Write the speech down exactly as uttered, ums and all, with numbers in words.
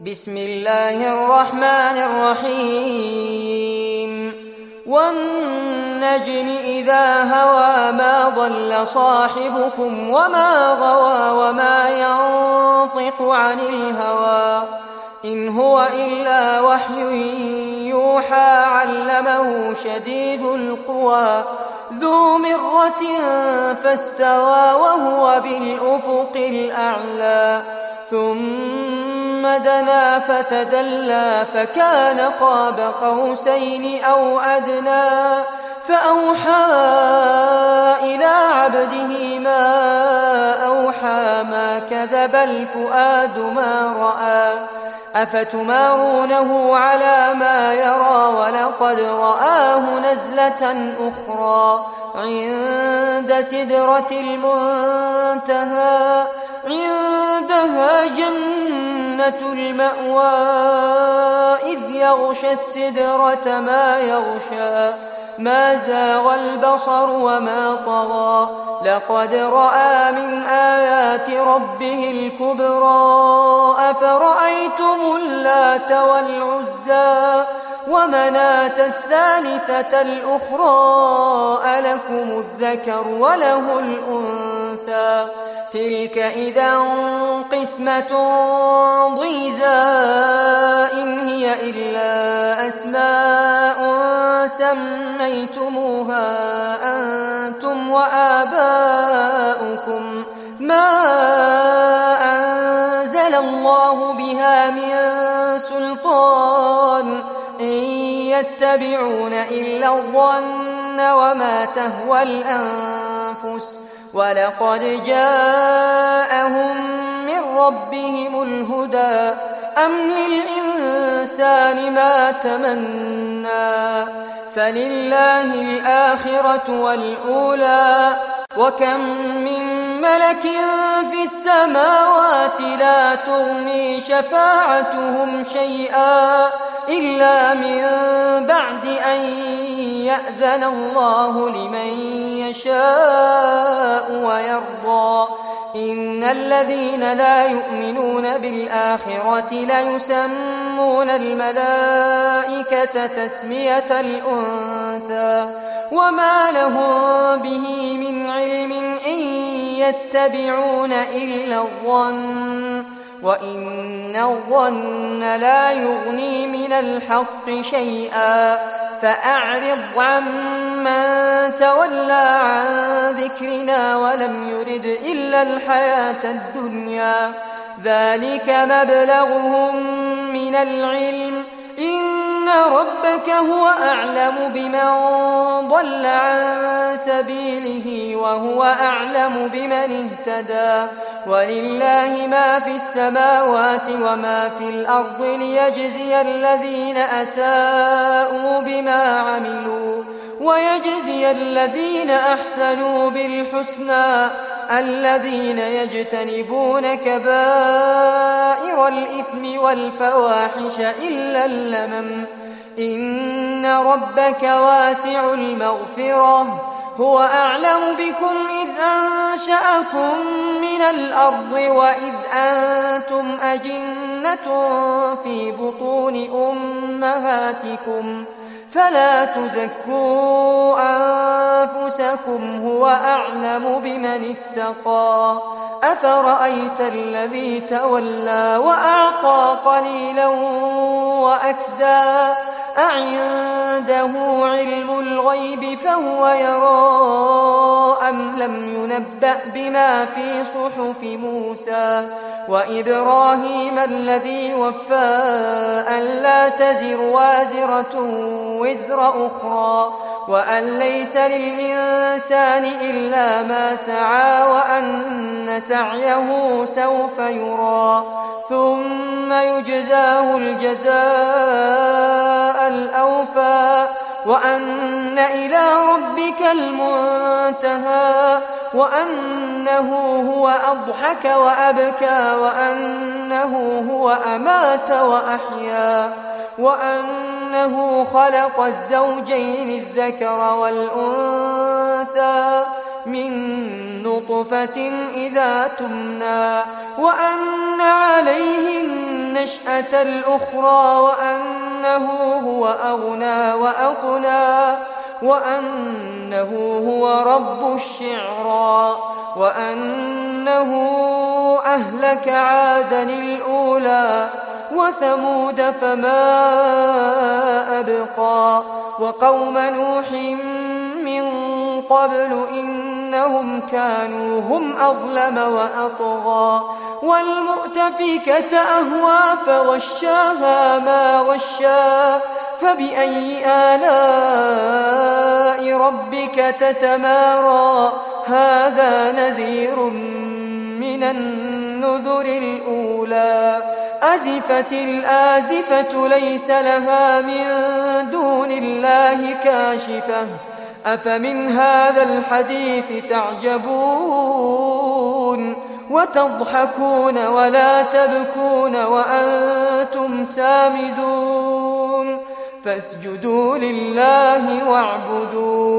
بسم الله الرحمن الرحيم والنجم إذا هوى ما ضل صاحبكم وما غوى وما ينطق عن الهوى إن هو إلا وحي يوحى علمه شديد القوى ذو مرة فاستوى وهو بالأفق الأعلى ثم دنا فتدلى فكان قاب قوسين أو أدنى فأوحى إلى عبده ما أوحى ما كذب الفؤاد ما رأى أفتمارونه على ما يرى ولقد رآه نزلة أخرى عند سدرة المنتهى عندها جنة المأوى إذ يغشى السدرة ما يغشى ما زاغ البصر وما طغى لقد رأى من آيات ربه الكبرى أفرأيتم اللات والعزى ومناة الثالثة الأخرى ألكم الذكر وله الأنثى تلك إذا قسمة ضيزى إن هي إلا أسماء سميتموها أنتم وآباؤكم ما أنزل الله بها من سلطان إن يتبعون إلا الظن وما تهوى الأنفس ولقد جاءهم من ربهم الهدى أم للإنسان ما تمنى فلله الآخرة والأولى وكم من ملك في السماوات لا تغني شفاعتهم شيئا إلا من بعد أن يأذن الله لمن يشاء ويرضى إن الذين لا يؤمنون بالآخرة ليسمون الملائكة تسمية الأنثى وما لهم به من علم إن يتبعون إلا الظن وإن الظن لا يغني من الحق شيئا فأعرض عمن تولى عن ذكرنا ولم يرد إلا الحياة الدنيا ذلك مبلغهم من العلم إن ربك هو أعلم بمن ضل عن سبيله وهو أعلم بمن اهتدى ولله ما في السماوات وما في الأرض ليجزي الذين أساءوا بما عملوا ويجزي الذين أحسنوا بالحسنى الذين يجتنبون كبائر الإثم والفواحش إلا اللمم إن ربك واسع المغفرة هو أعلم بكم إذ أنشأكم من الأرض وإذ أنتم أجنة في بطون أمهاتكم فلا تزكوا أنفسكم هو أعلم بمن اتقى أفرأيت الذي تولى وأعطى قليلا وأكدى أعنده علم الغيب فهو يرى أم لم ينبأ بما في صحف موسى وإبراهيم الذي وفى ألا تزر وازرة وزر أخرى وأن ليس للإنسان إلا ما سعى وأن سعيه سوف يرى ثم يجزاه الجزاء الأوفى وأن إلى ربك المنتهى وأنه هو أضحك وأبكى وأنه هو أمات وأحيا وأنه خلق الزوجين الذكر والأنثى من نطفة إذا تمنى وأن عليه النشأة الأخرى وأنه هو أغنى وأقنى وأنه هو رب الشعرى وأنه أهلك عادا الأولى وثمود فما أبقى وقوم نوح من قبل إنهم كانوا هم أظلم وأطغى والمؤتفكة أهوى فغشاها ما غشا فبأي آلاء ربك تتمارى هذا نذير من النذر الأولى أزفت الآزفة ليس لها من دون الله كاشفة أفمن هذا الحديث تعجبون وتضحكون ولا تبكون وأنتم سامدون فاسجدوا لله واعبدوا